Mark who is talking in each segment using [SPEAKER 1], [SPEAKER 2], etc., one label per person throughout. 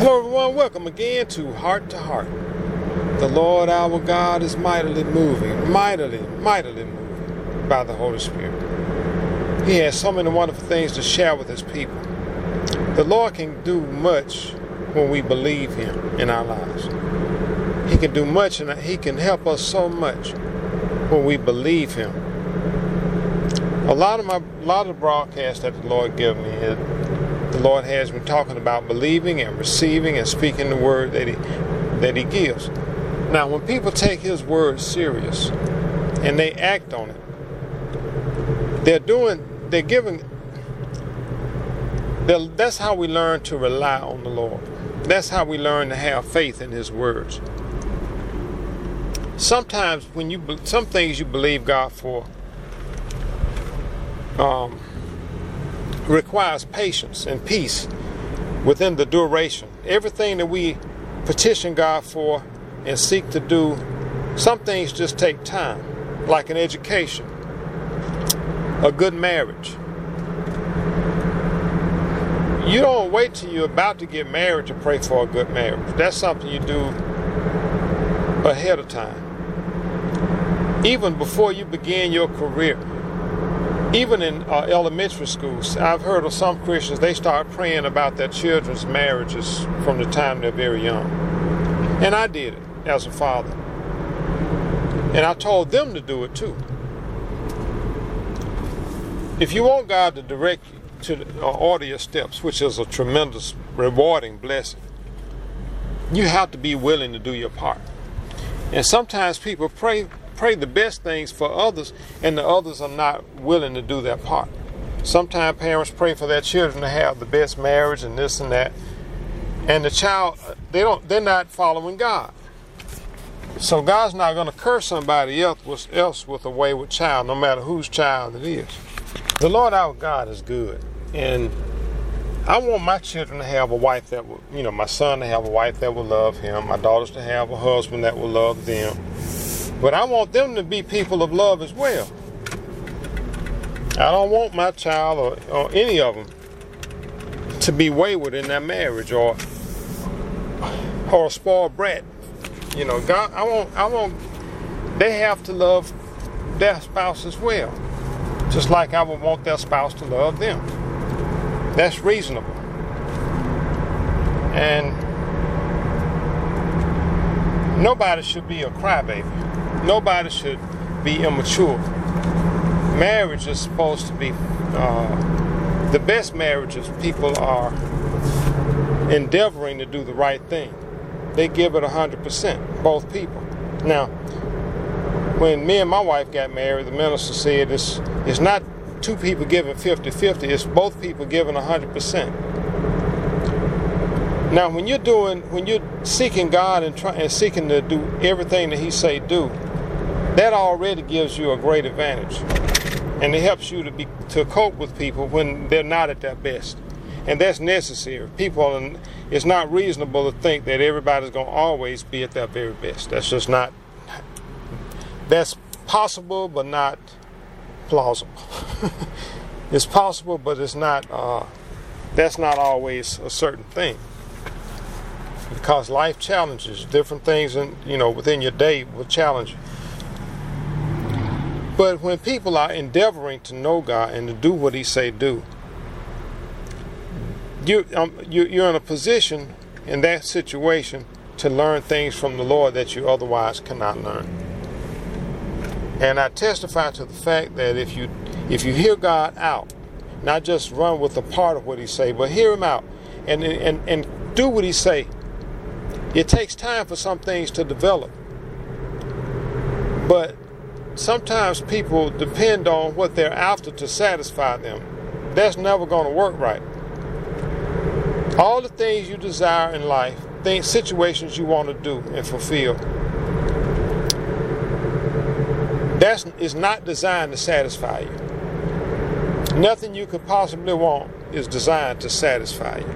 [SPEAKER 1] Hello everyone, welcome again to Heart to Heart. The Lord our God is mightily moving by the Holy Spirit. He has so many wonderful things to share with His people. The Lord can do much when we believe Him in our lives. He can do much and He can help us so much when we believe Him. A lot of the broadcasts that the Lord gave me, the Lord has me talking about believing and receiving and speaking the word that He gives. Now, when people take His word serious and they act on it, that's how we learn to rely on the Lord. That's how we learn to have faith in His words. Sometimes some things you believe God for requires patience and peace within the duration. Everything that we petition God for and seek to do, some things just take time, like an education, a good marriage. You don't wait till you're about to get married to pray for a good marriage. That's something you do ahead of time. Even before you begin your career. Even in elementary schools, I've heard of some Christians, they start praying about their children's marriages from the time they're very young. And I did it as a father. And I told them to do it too. If you want God to direct you to order your steps, which is a tremendous, rewarding blessing, you have to be willing to do your part. And sometimes people pray the best things for others, and the others are not willing to do their part. Sometimes parents pray for their children to have the best marriage and this and that, and the child, they're not following God. So God's not going to curse somebody else with a wayward child, no matter whose child it is. The Lord our God is good, and I want my children to have a wife that will, my son to have a wife that will love him, my daughters to have a husband that will love them. But I want them to be people of love as well. I don't want my child or any of them to be wayward in their marriage or a spoiled brat. God, I want. They have to love their spouse as well, just like I would want their spouse to love them. That's reasonable. And nobody should be a crybaby. Nobody should be immature. Marriage is supposed to be the best marriages. People are endeavoring to do the right thing. They give it 100%, both people. Now, when me and my wife got married, the minister said it's not two people giving 50-50, it's both people giving 100%. Now, when you're seeking God and seeking to do everything that He say do, that already gives you a great advantage, and it helps you to cope with people when they're not at their best, and that's necessary. It's not reasonable to think that everybody's going to always be at their very best. That's just not. That's possible, but not plausible. It's possible, but it's not. That's not always a certain thing, because life challenges different things, and within your day will challenge you. But when people are endeavoring to know God and to do what He say do, you're in a position in that situation to learn things from the Lord that you otherwise cannot learn. And I testify to the fact that if you hear God out, not just run with a part of what He say, but hear Him out and do what He say. It takes time for some things to develop, but sometimes people depend on what they're after to satisfy them. That's never going to work right. All the things you desire in life, situations you want to do and fulfill, that is not designed to satisfy you. Nothing you could possibly want is designed to satisfy you.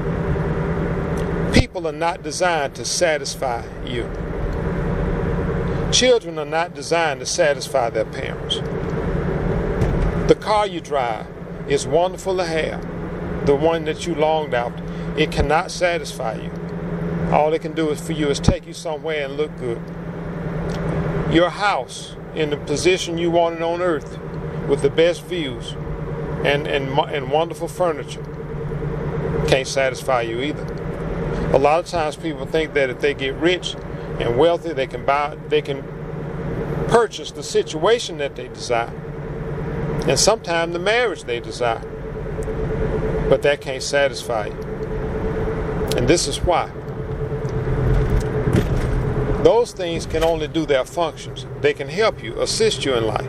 [SPEAKER 1] People are not designed to satisfy you. Children are not designed to satisfy their parents. The car you drive is wonderful to have, the one that you longed after. It cannot satisfy you. All it can do for you is take you somewhere and look good. Your house in the position you wanted on earth, with the best views and wonderful furniture, can't satisfy you either. A lot of times people think that if they get rich and wealthy, they can purchase the situation that they desire, and sometimes the marriage they desire, but that can't satisfy you. And this is why. Those things can only do their functions. They can help you, assist you in life,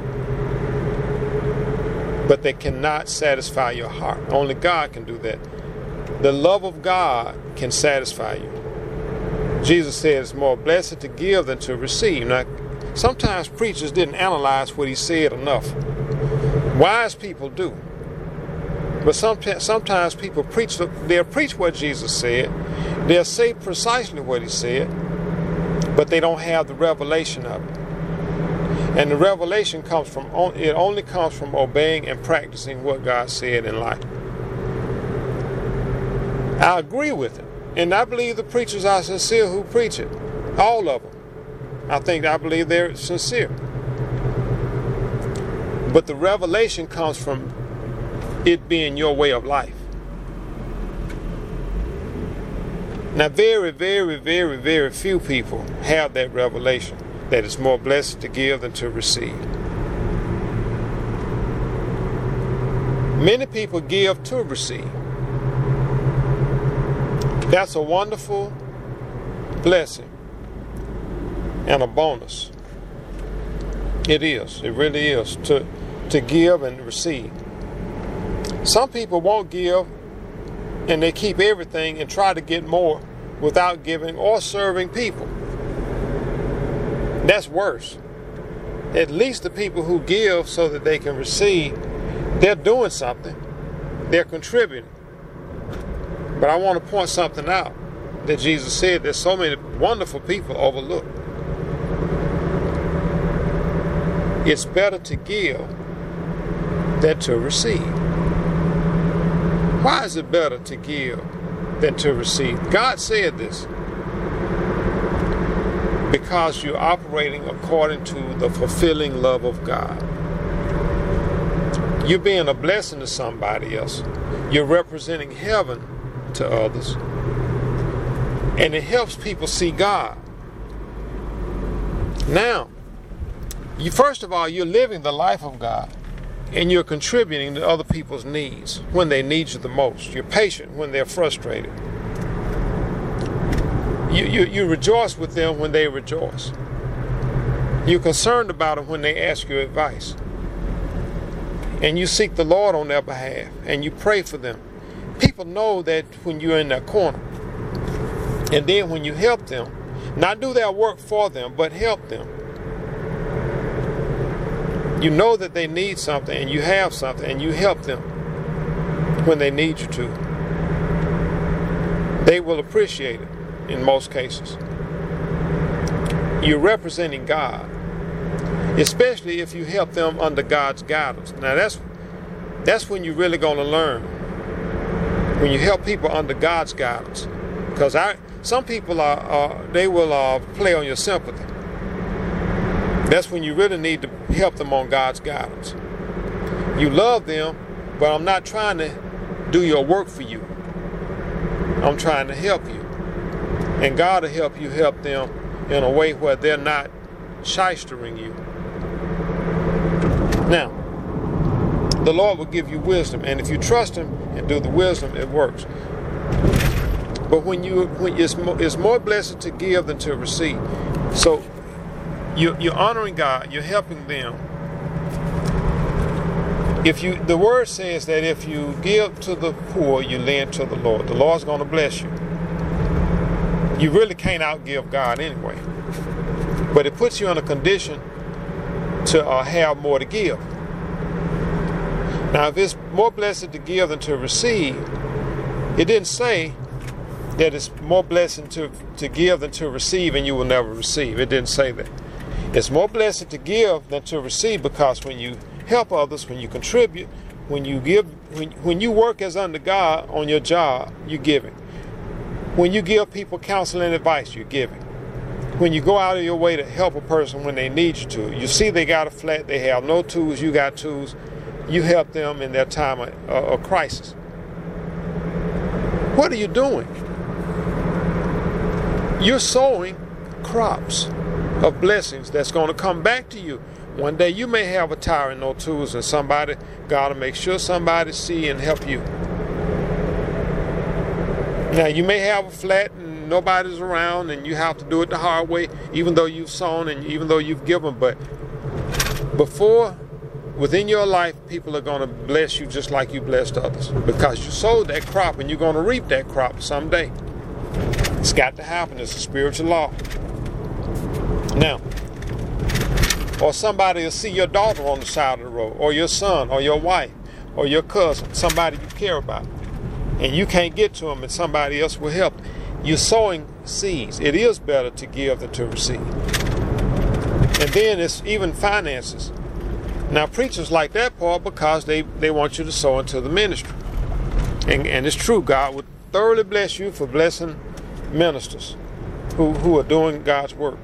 [SPEAKER 1] but they cannot satisfy your heart. Only God can do that. The love of God can satisfy you. Jesus said it's more blessed to give than to receive. Now, sometimes preachers didn't analyze what he said enough. Wise people do. But sometimes people they'll preach what Jesus said. They'll say precisely what he said, but they don't have the revelation of it. And the revelation only comes from obeying and practicing what God said in life. I agree with it. And I believe the preachers are sincere who preach it. All of them. I believe they're sincere. But the revelation comes from it being your way of life. Now, very, very, very, very few people have that revelation, that it's more blessed to give than to receive. Many people give to receive. That's a wonderful blessing and a bonus. It is. It really is, to give and receive. Some people won't give, and they keep everything and try to get more without giving or serving people. That's worse. At least the people who give so that they can receive, they're doing something. They're contributing. But I want to point something out that Jesus said that so many wonderful people overlook. It's better to give than to receive. Why is it better to give than to receive? God said this because you're operating according to the fulfilling love of God. You're being a blessing to somebody else. You're representing heaven to others. And it helps people see God. Now, first of all, you're living the life of God. And you're contributing to other people's needs when they need you the most. You're patient when they're frustrated. You rejoice with them when they rejoice. You're concerned about them when they ask you advice. And you seek the Lord on their behalf. And you pray for them. People know that when you're in their corner. And then when you help them, not do their work for them, but help them. You know that they need something, and you have something, and you help them when they need you to. They will appreciate it in most cases. You're representing God, especially if you help them under God's guidance. Now that's when you're really going to learn. When you help people under God's guidance, because some people they will play on your sympathy. That's when you really need to help them on God's guidance. You love them, but I'm not trying to do your work for you. I'm trying to help you. And God will help you help them in a way where they're not shystering you. Now, the Lord will give you wisdom, and if you trust Him and do the wisdom, it works. But when it's more blessed to give than to receive. So you're honoring God, you're helping them. The word says that if you give to the poor, you lend to the Lord. The Lord's going to bless you. You really can't outgive God anyway. But it puts you in a condition to have more to give. Now, if it's more blessed to give than to receive, it didn't say that it's more blessed to give than to receive and you will never receive. It didn't say that. It's more blessed to give than to receive, because when you help others, when you contribute, when you give, when you work as under God on your job, you're giving. When you give people counsel and advice, you're giving. When you go out of your way to help a person when they need you to, you see they got a flat, they have no tools, you got tools, you help them in their time of crisis. What are you doing? You're sowing crops of blessings that's going to come back to you. One day you may have a tire and no tools, and somebody got to make sure somebody see and help you. Now you may have a flat and nobody's around and you have to do it the hard way, even though you've sown and even though you've given. But within your life, people are going to bless you just like you blessed others, because you sowed that crop and you're going to reap that crop someday. It's got to happen. It's a spiritual law. Now, or somebody will see your daughter on the side of the road, or your son, or your wife, or your cousin, somebody you care about, and you can't get to them and somebody else will help. You're sowing seeds. It is better to give than to receive. And then it's even finances. Now, preachers like that part because they want you to sow into the ministry. And it's true, God would thoroughly bless you for blessing ministers who are doing God's work.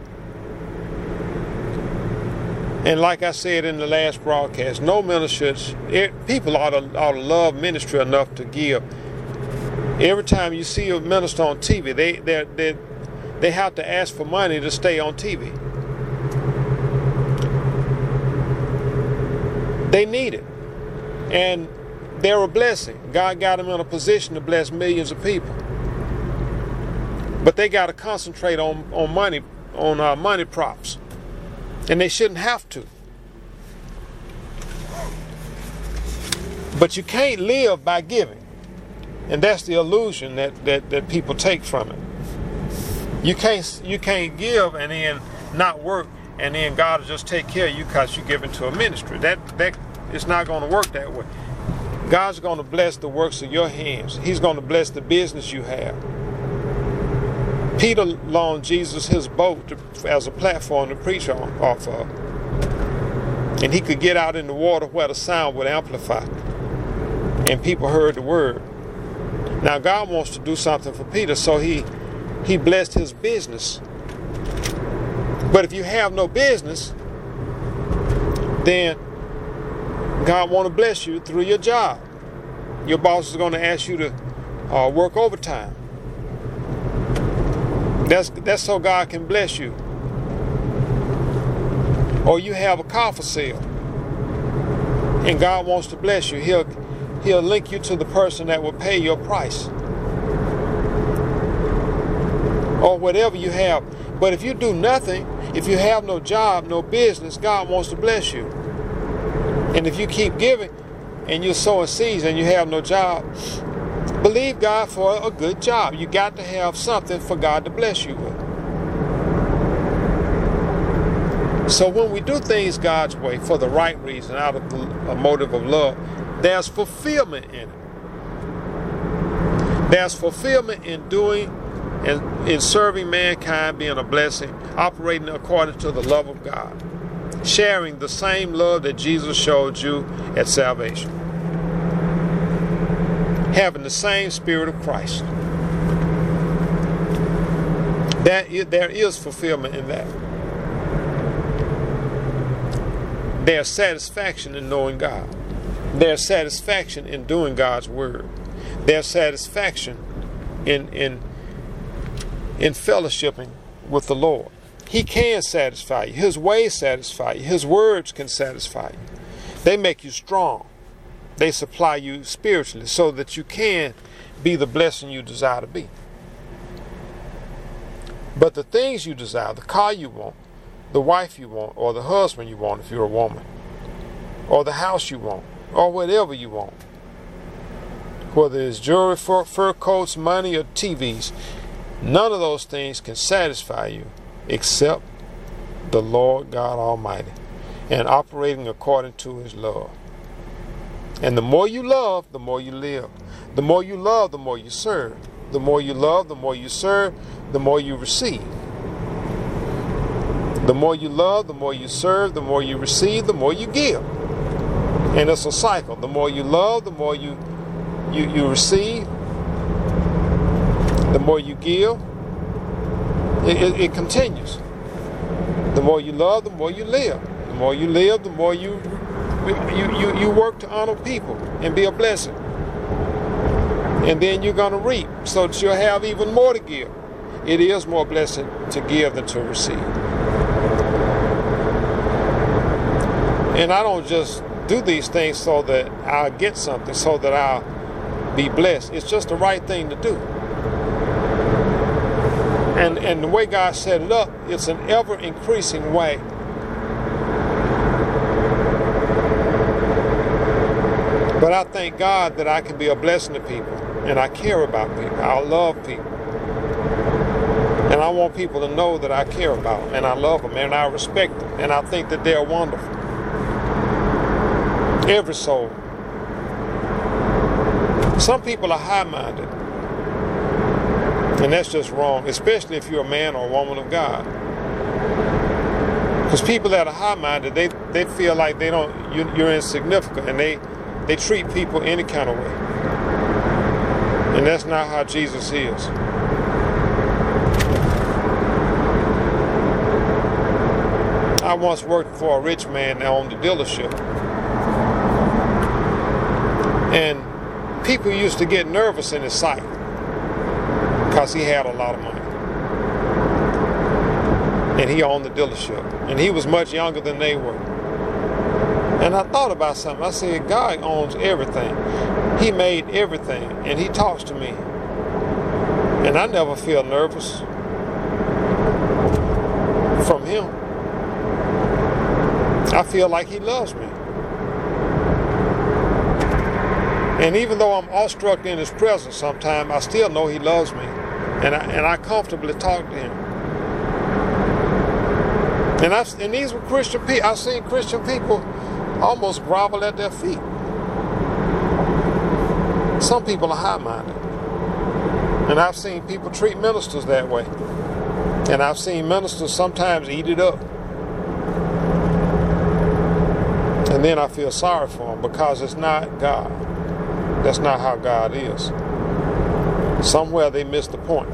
[SPEAKER 1] And like I said in the last broadcast, no minister, people ought to love ministry enough to give. Every time you see a minister on TV, they have to ask for money to stay on TV. They need it. And they're a blessing. God got them in a position to bless millions of people. But they got to concentrate on money props. And they shouldn't have to. But you can't live by giving. And that's the illusion that people take from it. You can't give and then not work, and then God will just take care of you because you give into a ministry. That it's not going to work that way. God's going to bless the works of your hands. He's going to bless the business you have. Peter loaned Jesus his boat as a platform to preach off of. And he could get out in the water where the sound would amplify. And people heard the word. Now God wants to do something for Peter, so he blessed his business. But if you have no business, then God want to bless you through your job. Your boss is going to ask you to work overtime. That's so God can bless you. Or you have a car for sale, and God wants to bless you. He'll link you to the person that will pay your price, or whatever you have. But if you do nothing, if you have no job, no business, God wants to bless you. And if you keep giving and you're sowing seeds and you have no job, believe God for a good job. You got to have something for God to bless you with. So when we do things God's way for the right reason, out of a motive of love, there's fulfillment in it. There's fulfillment in doing and in serving mankind, being a blessing, operating according to the love of God, sharing the same love that Jesus showed you at salvation, having the same Spirit of Christ. There is fulfillment in that. There's satisfaction in knowing God. There's satisfaction in doing God's word. There's satisfaction in fellowshipping with the Lord. He can satisfy you. His ways satisfy you. His words can satisfy you. They make you strong. They supply you spiritually so that you can be the blessing you desire to be. But the things you desire, the car you want, the wife you want, or the husband you want if you're a woman, or the house you want, or whatever you want, whether it's jewelry, fur coats, money, or TVs, none of those things can satisfy you except the Lord God Almighty and operating according to His love. And the more you love, the more you live. The more you love, the more you serve. The more you love, the more you serve, the more you receive. The more you love, the more you serve, the more you receive, the more you give. And it's a cycle. The more you love, the more you receive. The more you give, it continues. The more you love, the more you live. The more you live, the more you work to honor people and be a blessing. And then you're going to reap, so that you'll have even more to give. It is more blessing to give than to receive. And I don't just do these things so that I'll get something, so that I'll be blessed. It's just the right thing to do. And the way God set it up, it's an ever-increasing way. But I thank God that I can be a blessing to people, and I care about people. I love people. And I want people to know that I care about them, and I love them, and I respect them, and I think that they're wonderful. Every soul. Some people are high-minded, and that's just wrong, especially if you're a man or a woman of God. Because people that are high-minded, they feel like you're insignificant, and they treat people any kind of way. And that's not how Jesus is. I once worked for a rich man that owned a dealership. And people used to get nervous in his sight because he had a lot of money. And he owned the dealership. And he was much younger than they were. And I thought about something. I said, God owns everything. He made everything. And he talks to me. And I never feel nervous from him. I feel like he loves me. And even though I'm awestruck in his presence sometimes, I still know he loves me. And I comfortably talk to him. And these were Christian people. I've seen Christian people almost grovel at their feet. Some people are high-minded. And I've seen people treat ministers that way. And I've seen ministers sometimes eat it up. And then I feel sorry for them because it's not God. That's not how God is. Somewhere they missed the point.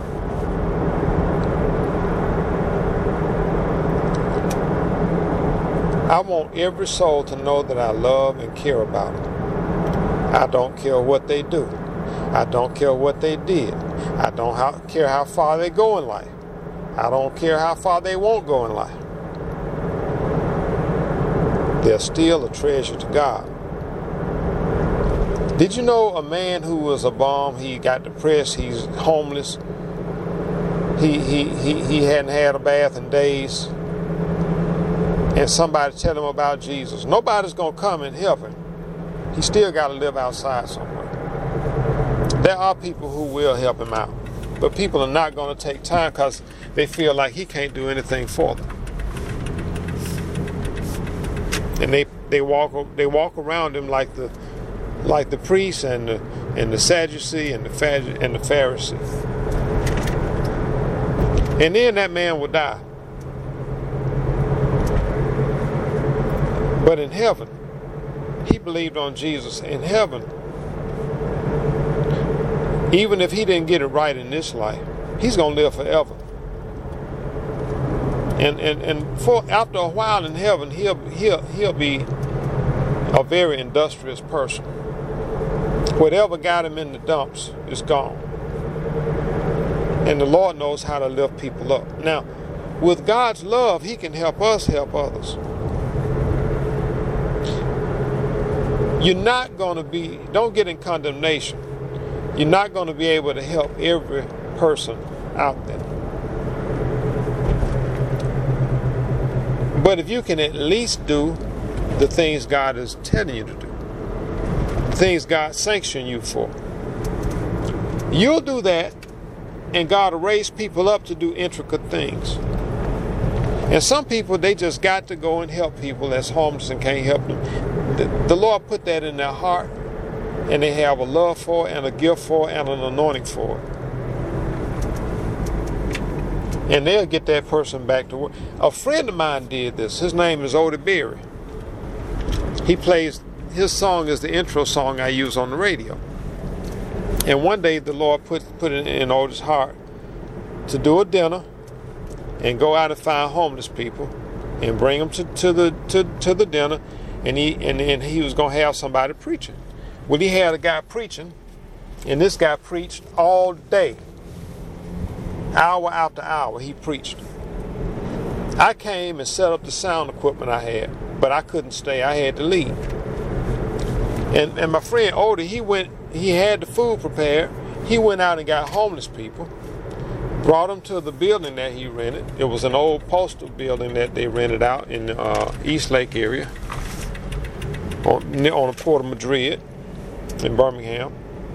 [SPEAKER 1] I want every soul to know that I love and care about them. I don't care what they do. I don't care what they did. I don't care how far they go in life. I don't care how far they won't go in life. They're still a treasure to God. Did you know a man who was a bum, he got depressed, he's homeless, he hadn't had a bath in days, and somebody tell him about Jesus? Nobody's going to come and help him. He still got to live outside somewhere. There are people who will help him out, but people are not going to take time because they feel like he can't do anything for them. And they walk around him like the priests and the Sadducee and the Pharisee. And then that man will die. But in heaven, he believed on Jesus. In heaven, even if he didn't get it right in this life, he's going to live forever. And after a while in heaven, he'll be a very industrious person. Whatever got him in the dumps is gone. And the Lord knows how to lift people up. Now, with God's love, he can help us help others. You're not going to be, don't get in condemnation. You're not going to be able to help every person out there. But if you can at least do the things God is telling you to do, things God sanctioned you for, you'll do that, and God will raise people up to do intricate things. And some people, they just got to go and help people that's homeless and can't help them. The Lord put that in their heart, and they have a love for it, and a gift for it, and an anointing for it. And they'll get that person back to work. A friend of mine did this. His name is Odie Berry. He plays, his song is the intro song I use on the radio. And one day the Lord put it in Otis' heart to do a dinner and go out and find homeless people and bring them to the dinner, and he was going to have somebody preaching. Well, he had a guy preaching, and this guy preached all day, hour after hour. He preached. I came and set up the sound equipment I had, but I couldn't stay. I had to leave. And my friend Odie, he had the food prepared. He went out and got homeless people, brought them to the building that he rented. It was an old postal building that they rented out in the East Lake area on the Port of Madrid in Birmingham.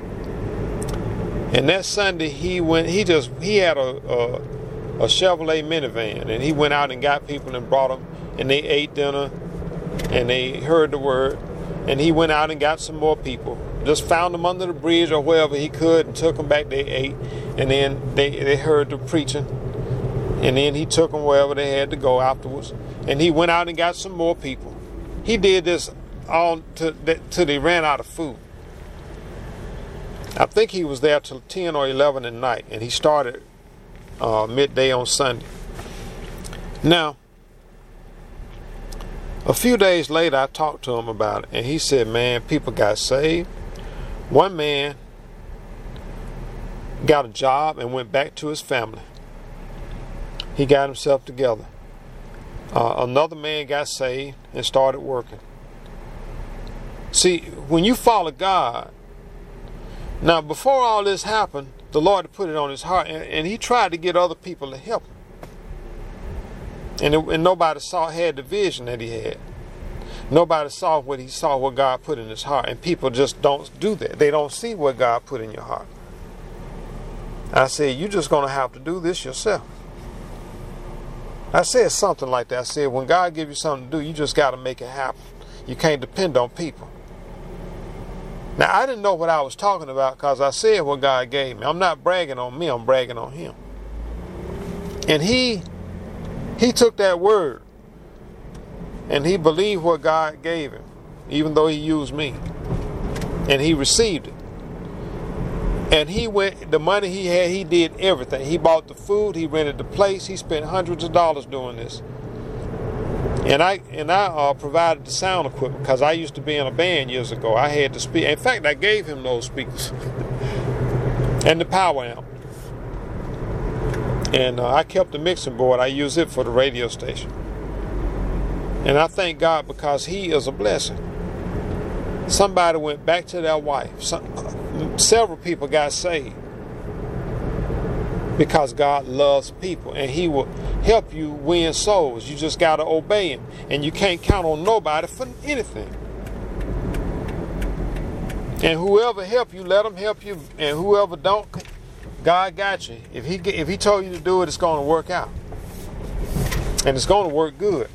[SPEAKER 1] And that Sunday he had a Chevrolet minivan, and he went out and got people and brought them, and they ate dinner and they heard the word. And he went out and got some more people. Just found them under the bridge or wherever he could and took them back. They ate. And then they heard the preaching. And then he took them wherever they had to go afterwards. And he went out and got some more people. He did this all till they ran out of food. I think he was there till 10 or 11 at night. And he started midday on Sunday. Now, a few days later, I talked to him about it, and he said, man, people got saved. One man got a job and went back to his family. He got himself together. Another man got saved and started working. See, when you follow God, now before all this happened, the Lord had put it on his heart, and he tried to get other people to help him. And nobody had the vision that he had. Nobody saw what God put in his heart. And people just don't do that. They don't see what God put in your heart. I said, you're just going to have to do this yourself. I said something like that. I said, when God gives you something to do, you just got to make it happen. You can't depend on people. Now, I didn't know what I was talking about because I said what God gave me. I'm not bragging on me. I'm bragging on him. And he took that word and he believed what God gave him, even though he used me. And he received it. And the money he had, he did everything. He bought the food, he rented the place, he spent hundreds of dollars doing this. And I provided the sound equipment because I used to be in a band years ago. I had to speak. In fact, I gave him those speakers and the power amp. And I kept the mixing board. I use it for the radio station. And I thank God because he is a blessing. Somebody went back to their wife. Several people got saved because God loves people and he will help you win souls. You just got to obey him. And you can't count on nobody for anything. And whoever help you, let them help you. And whoever don't, God got you. If he told you to do it, it's going to work out. And it's going to work good.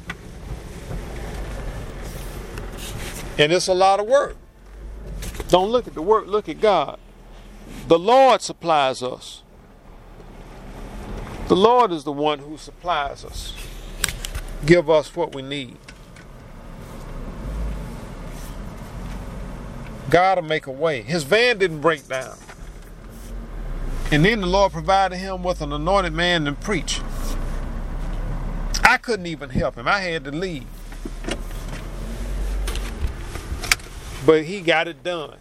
[SPEAKER 1] And it's a lot of work. Don't look at the work, look at God. The Lord supplies us. The Lord is the one who supplies us. Give us what we need. God will make a way. His van didn't break down. And then the Lord provided him with an anointed man to preach. I couldn't even help him. I had to leave. But he got it done.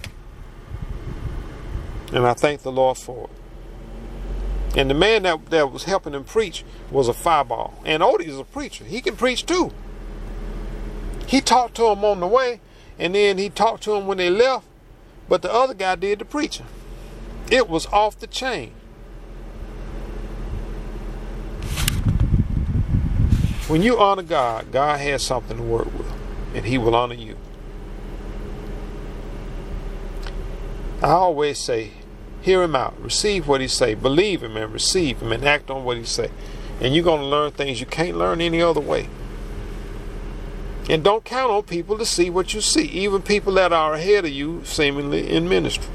[SPEAKER 1] And I thank the Lord for it. And the man that was helping him preach was a fireball. And Odie is a preacher. He can preach too. He talked to him on the way, and then he talked to him when they left, but the other guy did the preaching. It was off the chain. When you honor God, God has something to work with, and he will honor you. I always say, hear him out, receive what he say, believe him and receive him and act on what he say. And you're going to learn things you can't learn any other way. And don't count on people to see what you see, even people that are ahead of you seemingly in ministry.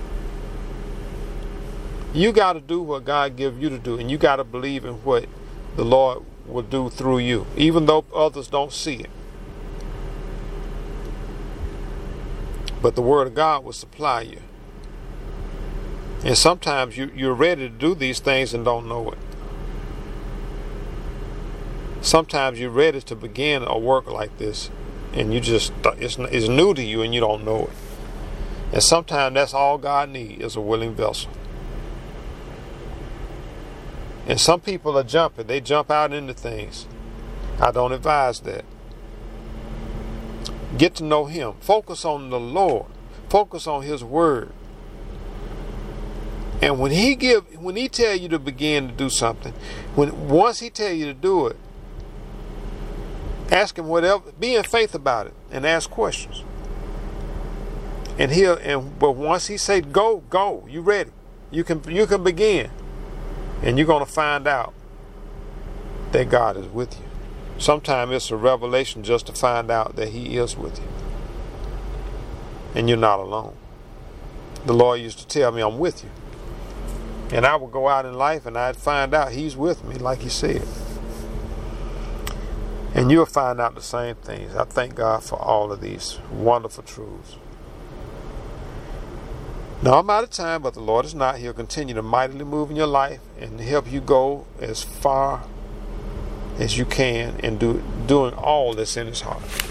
[SPEAKER 1] You got to do what God gives you to do, and you got to believe in what the Lord will do through you, even though others don't see it. But the word of God will supply you. And sometimes you're ready to do these things and don't know it. Sometimes you're ready to begin a work like this, and it's new to you and you don't know it. And sometimes that's all God needs is a willing vessel. And some people are jumping. They jump out into things. I don't advise that. Get to know Him. Focus on the Lord. Focus on His Word. And when He tell you to begin to do something, once He tell you to do it, ask Him whatever. Be in faith about it and ask questions. But once He say go, you ready. You can begin. And you're going to find out that God is with you. Sometimes it's a revelation just to find out that He is with you. And you're not alone. The Lord used to tell me, I'm with you. And I would go out in life and I'd find out He's with me, like He said. And you'll find out the same things. I thank God for all of these wonderful truths. Now I'm out of time, but the Lord is not. He'll continue to mightily move in your life and help you go as far as you can and doing all that's in His heart.